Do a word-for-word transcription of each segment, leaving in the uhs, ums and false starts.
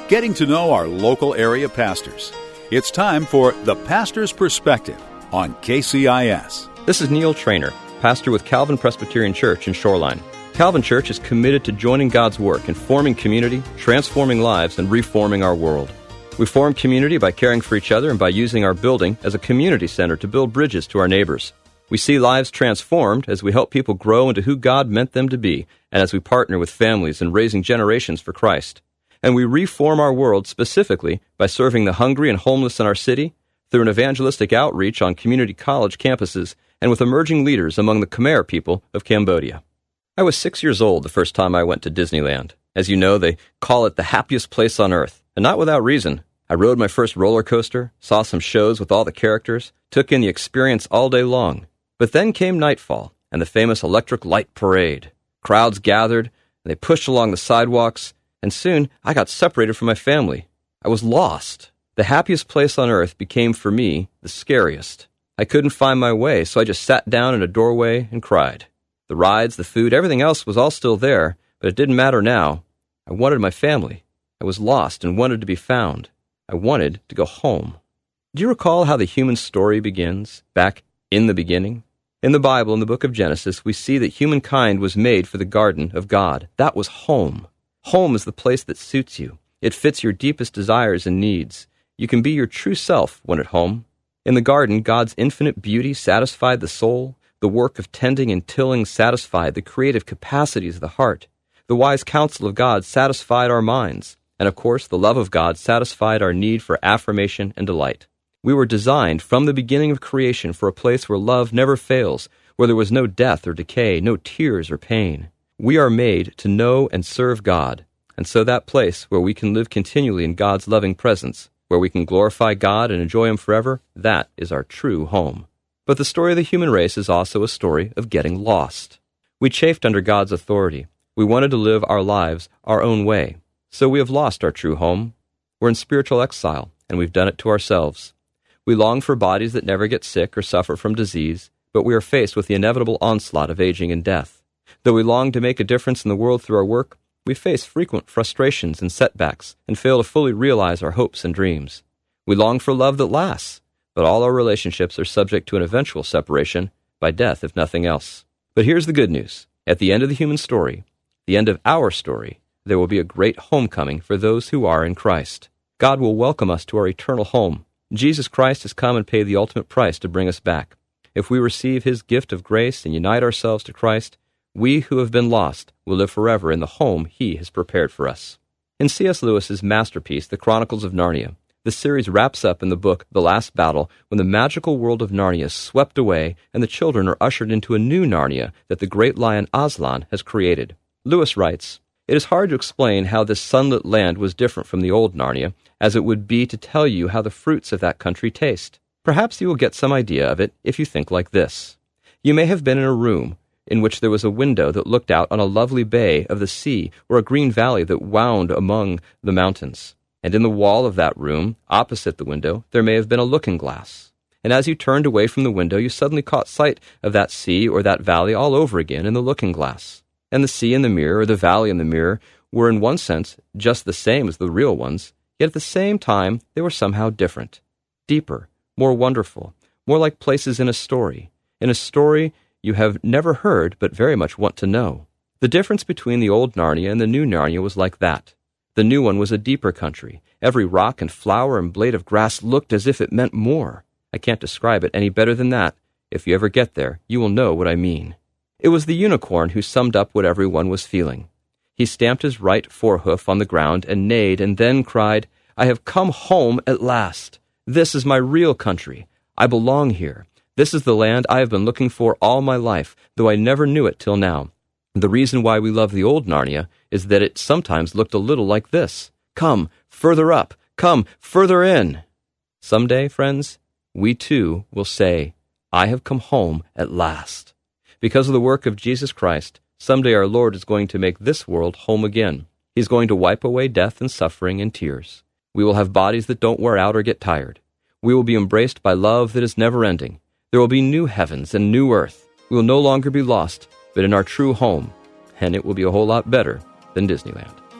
getting to know our local area pastors. It's time for The Pastor's Perspective on K C I S. This is Neil Trainer, pastor with Calvin Presbyterian Church in Shoreline. Calvin Church is committed to joining God's work in forming community, transforming lives, and reforming our world. We form community by caring for each other and by using our building as a community center to build bridges to our neighbors. We see lives transformed as we help people grow into who God meant them to be, and as we partner with families in raising generations for Christ. And we reform our world specifically by serving the hungry and homeless in our city, through an evangelistic outreach on community college campuses, and with emerging leaders among the Khmer people of Cambodia. I was six years old the first time I went to Disneyland. As you know, they call it the happiest place on earth, and not without reason. I rode my first roller coaster, saw some shows with all the characters, took in the experience all day long. But then came nightfall, and the famous electric light parade. Crowds gathered, and they pushed along the sidewalks, and soon I got separated from my family. I was lost. The happiest place on earth became, for me, the scariest. I couldn't find my way, so I just sat down in a doorway and cried. The rides, the food, everything else was all still there, but it didn't matter now. I wanted my family. I was lost and wanted to be found. I wanted to go home. Do you recall how the human story begins, back in the beginning? In the Bible, in the book of Genesis, we see that humankind was made for the garden of God. That was home. Home is the place that suits you. It fits your deepest desires and needs. You can be your true self when at home. In the garden, God's infinite beauty satisfied the soul. The work of tending and tilling satisfied the creative capacities of the heart. The wise counsel of God satisfied our minds. And of course, the love of God satisfied our need for affirmation and delight. We were designed from the beginning of creation for a place where love never fails, where there was no death or decay, no tears or pain. We are made to know and serve God, and so that place where we can live continually in God's loving presence, where we can glorify God and enjoy Him forever, that is our true home. But the story of the human race is also a story of getting lost. We chafed under God's authority. We wanted to live our lives our own way. So we have lost our true home. We're in spiritual exile, and we've done it to ourselves. We long for bodies that never get sick or suffer from disease, but we are faced with the inevitable onslaught of aging and death. Though we long to make a difference in the world through our work, we face frequent frustrations and setbacks and fail to fully realize our hopes and dreams. We long for love that lasts, but all our relationships are subject to an eventual separation, by death if nothing else. But here's the good news. At the end of the human story, the end of our story, there will be a great homecoming for those who are in Christ. God will welcome us to our eternal home. Jesus Christ has come and paid the ultimate price to bring us back. If we receive His gift of grace and unite ourselves to Christ, we who have been lost will live forever in the home He has prepared for us. In C S Lewis's masterpiece, The Chronicles of Narnia, the series wraps up in the book The Last Battle when the magical world of Narnia is swept away and the children are ushered into a new Narnia that the great lion Aslan has created. Lewis writes, "It is hard to explain how this sunlit land was different from the old Narnia, as it would be to tell you how the fruits of that country taste. Perhaps you will get some idea of it if you think like this. You may have been in a room in which there was a window that looked out on a lovely bay of the sea or a green valley that wound among the mountains. And in the wall of that room, opposite the window, there may have been a looking-glass. And as you turned away from the window, you suddenly caught sight of that sea or that valley all over again in the looking-glass. And the sea in the mirror or the valley in the mirror were in one sense just the same as the real ones, yet at the same time they were somehow different, deeper, more wonderful, more like places in a story, in a story you have never heard but very much want to know. The difference between the old Narnia and the new Narnia was like that. The new one was a deeper country. Every rock and flower and blade of grass looked as if it meant more. I can't describe it any better than that. If you ever get there, you will know what I mean. It was the unicorn who summed up what everyone was feeling. He stamped his right forehoof on the ground and neighed and then cried, 'I have come home at last. This is my real country. I belong here. This is the land I have been looking for all my life, though I never knew it till now.' The reason why we love the old Narnia is that it sometimes looked a little like this. Come, further up. Come, further in. Someday, friends, we too will say, 'I have come home at last.' Because of the work of Jesus Christ, someday our Lord is going to make this world home again. He's going to wipe away death and suffering and tears. We will have bodies that don't wear out or get tired. We will be embraced by love that is never-ending. There will be new heavens and new earth. We will no longer be lost, but in our true home, and it will be a whole lot better than Disneyland.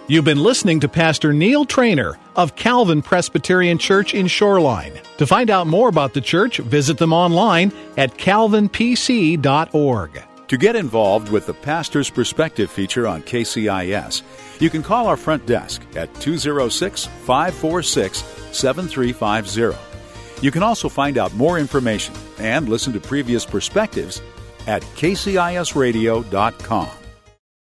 You've been listening to Pastor Neil Trainer of Calvin Presbyterian Church in Shoreline. To find out more about the church, visit them online at calvin p c dot org. To get involved with the Pastor's Perspective feature on K C I S, you can call our front desk at two oh six, five four six, seven three five zero. You can also find out more information and listen to previous perspectives at k c i s radio dot com.